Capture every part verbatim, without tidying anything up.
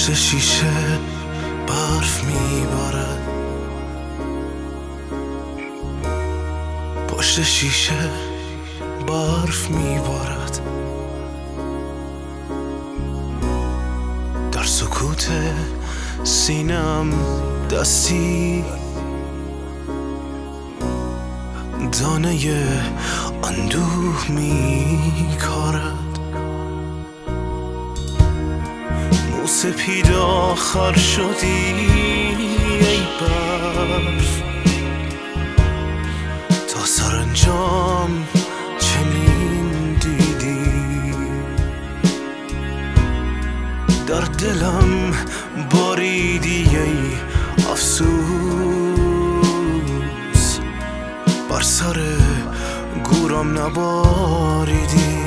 پشت شیشه برف میبارد، پشت شیشه برف میبارد، در سکوت سینم دستی دانه اندوه میکارد. موسپید آخر شدی ای برف، تا سرانجام چنین دیدی. در دلم باریدی ای افسوس، بر سر گورم نباریدی.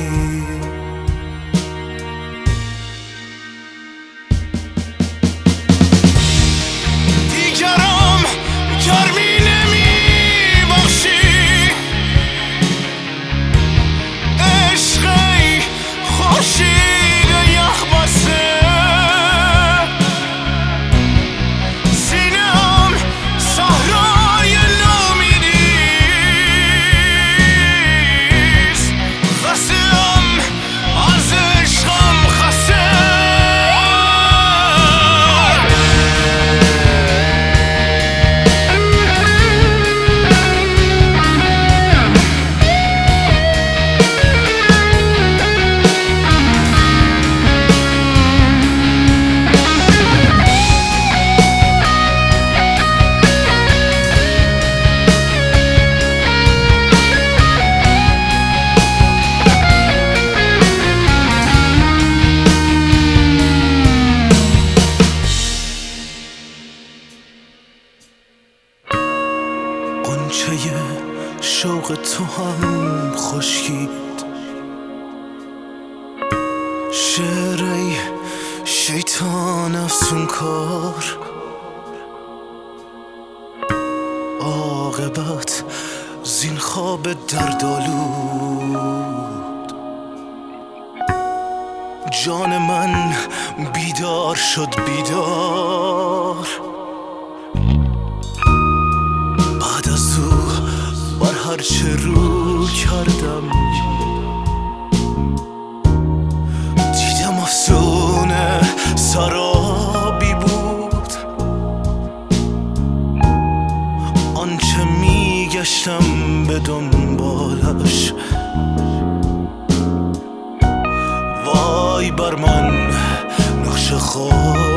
دیگرم گرمی نمی بخشی، عشقی خورشید یخ بسته، سینه‌ام صحرای نومیدیست، خسته‌ام از عشقم خسته. قنچه شوق تو هم خشکید، شعر ای شیطان افسونکار، عاقبت زین خواب دردآلود جان من بیدار شد بیدار. بعد از او بر هرچه رو کردم دیدم افسونه سرابی بود. آنچه میگشتم به دنبالش وای بر من نقش خود